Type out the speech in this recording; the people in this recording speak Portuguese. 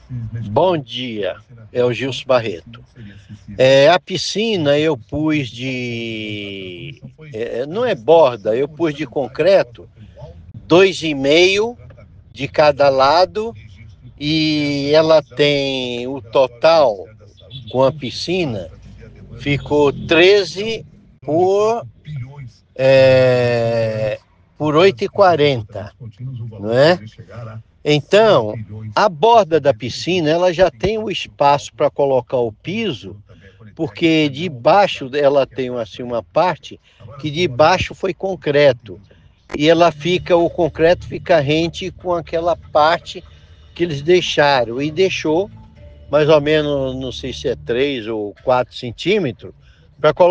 Bom dia, é o Gilson Barreto. A piscina eu pus não é borda, eu pus de concreto, 2,5 de cada lado, e ela tem o total com a piscina, ficou 13 por 8,40, não é? Então, a borda da piscina, ela já tem o espaço para colocar o piso, porque debaixo ela tem assim uma parte que debaixo foi concreto, e o concreto fica rente com aquela parte que eles deixaram, e deixou mais ou menos, não sei se é 3 ou 4 centímetros, para colocar